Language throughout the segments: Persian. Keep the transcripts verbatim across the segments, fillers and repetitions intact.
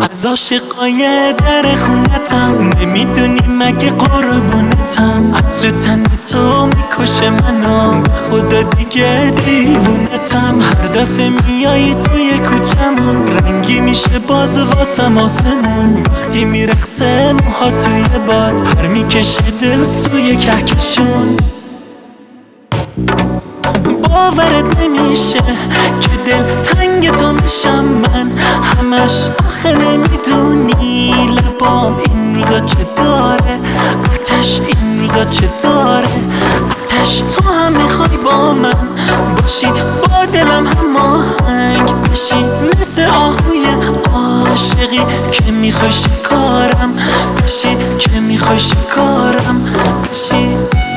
از عاشقای در خونتم، نمیدونی مگه قربونتم. عطر تن تو میکشه منو، خدا دیگه دیوونتم. هر دفعه میایی توی کوچمون، رنگی میشه باز واسم آسمون. وقتی میرقصه موها توی باد، هر میکشه دل سوی کهکشون. باورت نمیشه که دل تنگ تو میشم من همش. آخه نمیدونی لبام این روزا چه داره، آتش این روزا چه داره، آتش. تو هم میخوای با من باشی، با دلم هماهنگ بشی، مثل آهوی عاشقی که میخوای شکارم بشی، که میخوای شکارم بشی.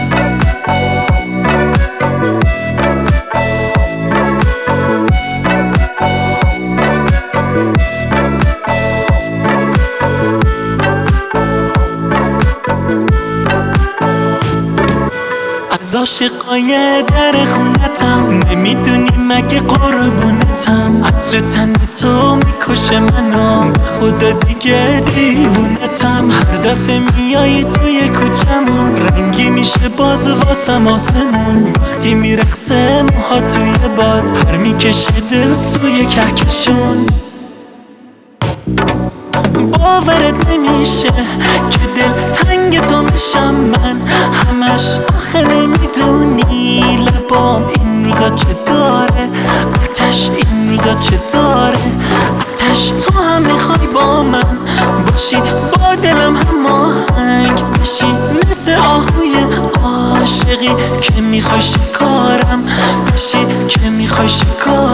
از عاشقای در خونتم، نمیدونی مگه قربونتم. عطر تن تو میکشه منو، خدا دیگه دیوونتم. هر دفعه میایی توی کوچمون، رنگی میشه باز واسم آسمون. وقتی میرقصه موها توی باد، هر میکشه دل سوی کهکشون. باورت نمیشه که دل تنگ تو میشم من همش. آخه نمیدونی لبام این روزا چه داره، آتش این روزا چه داره، آتش. تو هم میخوای با من باشی، با دلم هماهنگ بشی، مثل آهوی عاشقی که میخوای شکارم بشی، که میخوای شکارم